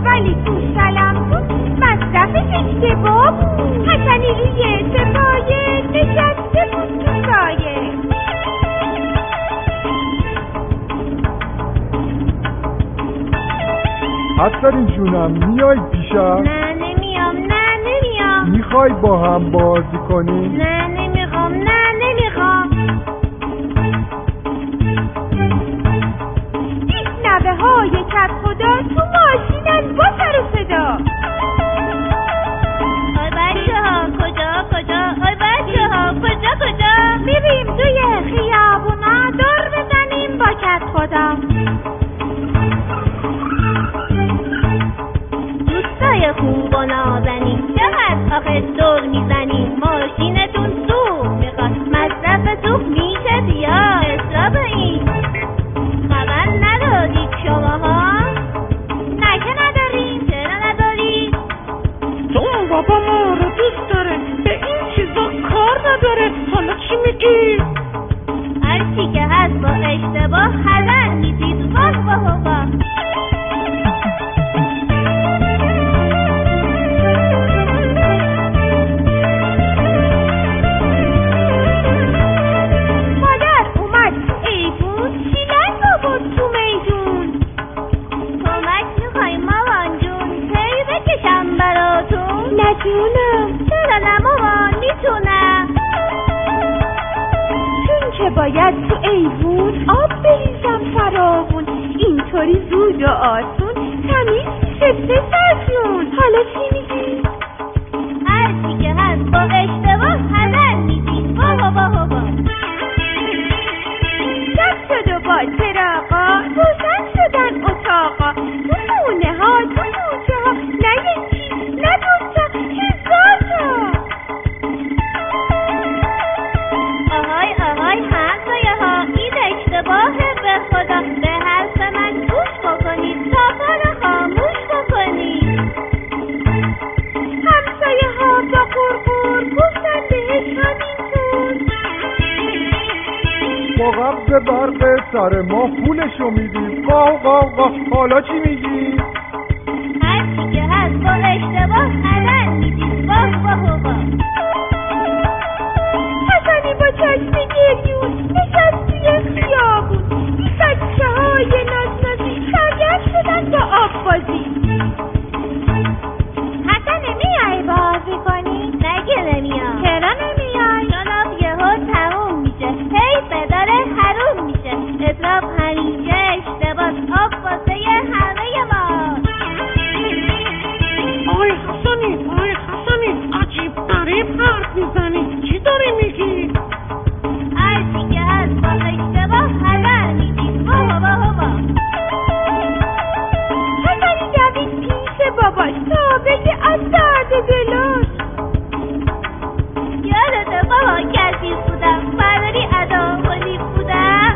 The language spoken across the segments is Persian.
ولی تو سلام بود مصرفش اشتباه بود. حسنی روی سپایه نشسته بود تو سایه. حسنی جونم میای پیشم؟ نه نمیام. میخوای با هم بازی کنی؟ نه نمیخوام. نوه های کت خدا تو ماشینن با سر و صدا. آی بچه ها کجا میریم توی خیابونا دور بزنیم با کت خدا. دوستای خوب و نازنین چقدر آخه دور میزنیم. ماشینتون سوخ میخواد مصرف سوخ میشه یا حساب این. خبر ندارید شماها؟ نه که نداریم. چرا ندارید؟ چون بابا ما رو دوست داره به این چیزا کار نداره. حالا چی میگی؟ هر چی که هست با اشتباه حذر میدید. واه مادر اومد تو ایفون شیلنگ آورد تو میدون. کمک میخوای مامان جون پی بکشم براتون؟ نه جونم. چرا نه مامان میتونم. چون که باید تو ایفون آب بریزم فراغون. اینطوری زود و آسون تمیز میشه سرشون. حالا چی میگی؟ هر چی که هست با اشتباه حذر میدید. بابا شب شد و با چراغا روشن شدن اتاقا. تو خونه ها تو کوچه ها نه یکی نه دوتا هزار تا. آهای همسایه ها این اشتباهه. به خدا به حرف من گوش بکنید. صافا رو خاموش بکنید. همسایه ها با قرقر گفتن بهش همینطور. با قبض برق سر ما پولشو میدیم. قاق حالا چی میگی؟ هر چی که هست با اشتباه حذر میدید. واه حسنی با چشم گریون نشست توی خیابون. این بچه های نازنازی سرگرم شدن با آب بازی. حسنی میای بازی کنی؟ نگه نمیام. چرا نمیای؟ چون آب یهو تموم میشه. هی به داره حروم میشه. اطراف همیشه اشتباه. آب واسه همه ما. آی حسنی عجیب غریب حرف میزنی. چی داری میگی؟ هر چی که هست با اشتباه حذر میدید. بابا حسنی دوید پیش باباش تا بگه از درد دلاش. یادته بابا کسی بودم برداری ادا خلی بودم.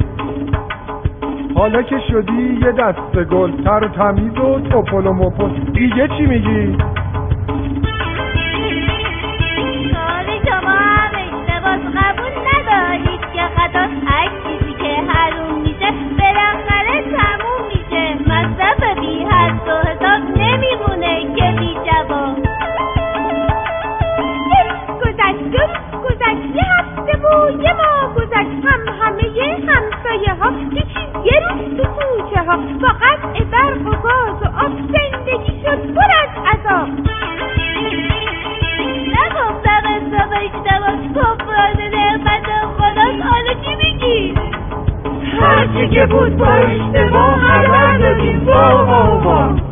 حالا که شدی یه دسته گل تر و تمیز و توپل و مپل دیگه چی میگی؟ کار شما هم اشتباه قبول ندارید که خطا. هر چیزی که حروم میشه بالاخره تموم میشه. مصرف بی حد و حساب نمیمونه که بی جواب. گذشت یه هفته و یه ماه گذشت. همه همسایه ها یه روز تو کوچه ها با قطع برق و گاز و آب زندگی شد پر از عذاب. نگفتم حساب اشتباه کفران نعمت خداست. حالا چی میگی؟ هر چی که بود با اشتباه حذر دادیم. بابا